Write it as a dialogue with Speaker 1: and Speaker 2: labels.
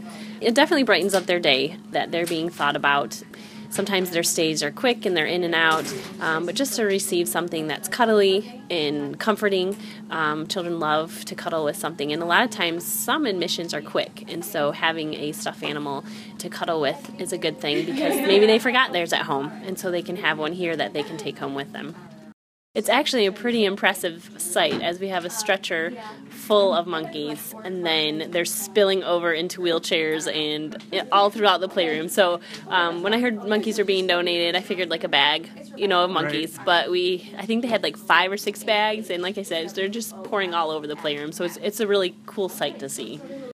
Speaker 1: It definitely brightens up their day that they're being thought about. Sometimes their stays are quick and they're in and out, but just to receive something that's cuddly and comforting. Children love to cuddle with something, and a lot of times some admissions are quick, and so having a stuffed animal to cuddle with is a good thing because maybe they forgot theirs at home, and so they can have one here that they can take home with them. It's actually a pretty impressive sight as we have a stretcher full of monkeys, and then they're spilling over into wheelchairs and all throughout the playroom. So when I heard monkeys were being donated, I figured like a bag, of monkeys. Right. But I think they had like 5 or 6 bags, and like I said, they're just pouring all over the playroom. So it's a really cool sight to see.